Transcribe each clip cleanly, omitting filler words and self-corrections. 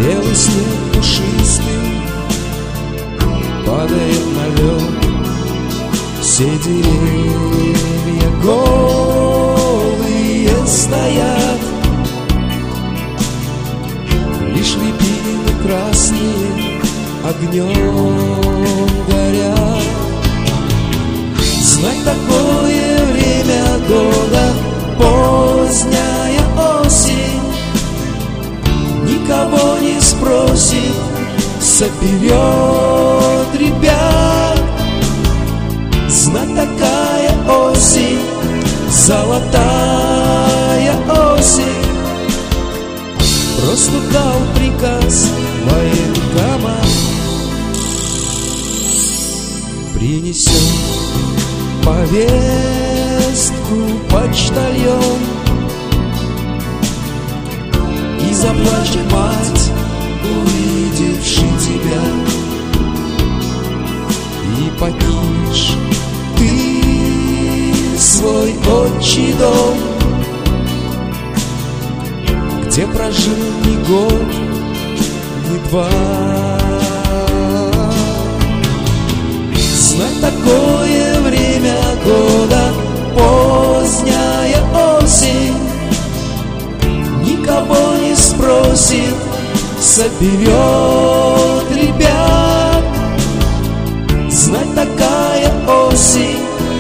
Белый снег пушистый падает на лед. Все деревья голые стоят, лишь рябины красные огнем горят. Знать такое время года, поздняя осень, никого не спросит, соберет ребят. Знать такая осень, золотая осень, просто дал приказ военкомат. Принесет повестку почтальон, и заплачет мать, увидевши тебя. И покинешь ты свой отчий дом, где прожил ни год, ни два. Знать такое время года, поздняя осень, никого не спросит, соберет ребят. Знать такая осень,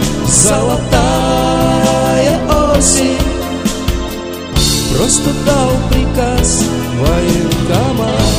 золотая осень, просто дал приказ военкомат.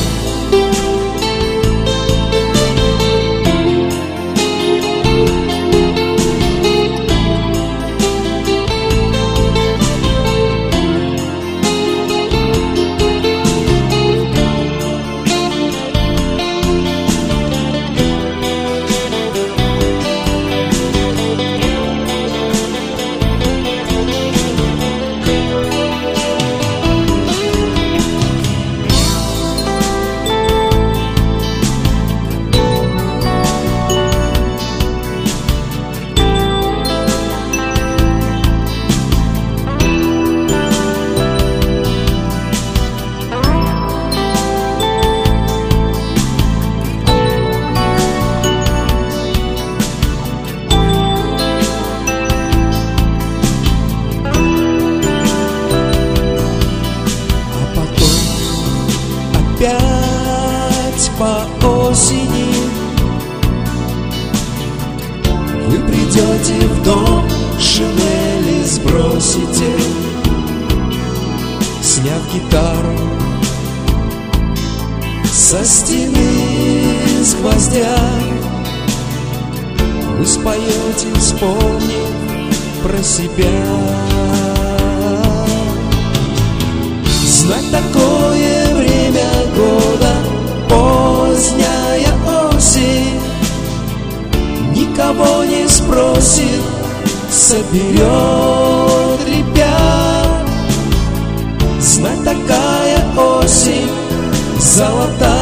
Опять по осени вы придете в дом, шинели сбросите, сняв гитару со стены с гвоздя. Вы споете, вспомнив про себя. Знать такое время года, поздняя осень, никого не спросит, соберет ребят. Знать такая осень, золотая